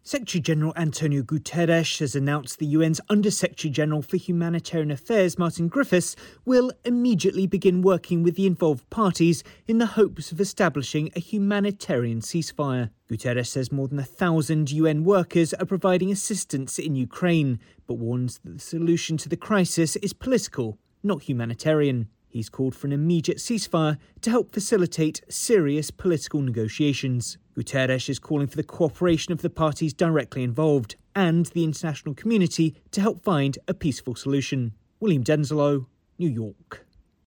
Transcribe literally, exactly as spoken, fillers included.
Secretary-General Antonio Guterres has announced the U N's Under-Secretary-General for Humanitarian Affairs, Martin Griffiths, will immediately begin working with the involved parties in the hopes of establishing a humanitarian ceasefire. Guterres says more than a thousand U N workers are providing assistance in Ukraine, but warns that the solution to the crisis is political, not humanitarian. He's called for an immediate ceasefire to help facilitate serious political negotiations. Guterres is calling for the cooperation of the parties directly involved and the international community to help find a peaceful solution. William Denzelo, New York.